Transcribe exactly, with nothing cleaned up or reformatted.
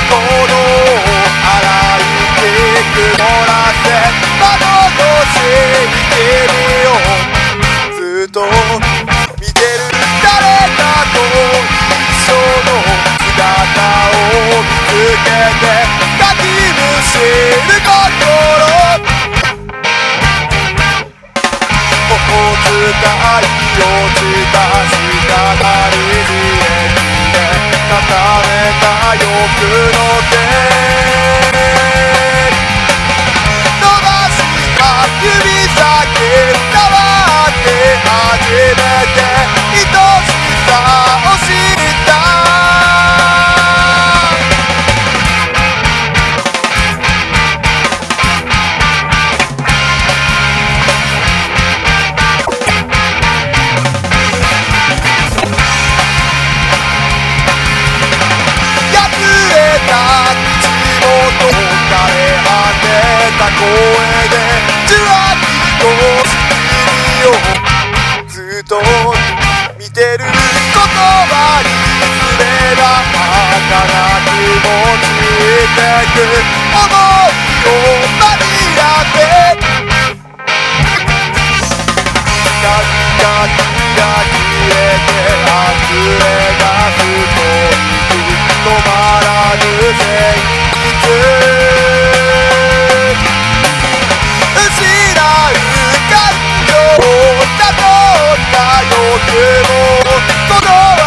鼓動を洗いて曇らせ窓越し見てみよう。ずっと見てる誰かと一緒の姿を見つけてかきむしる心頬使い落ちた下がり冷えて固めた欲の手伸ばした指先触って初めて愛しさを知った枯れ果てた声でじわりと君をずっと見てる言葉に全が儚く持ちてく想いをバリアで光がキラ消えて溢れ出すと止まらぬ現実失う感情を悟った欲も届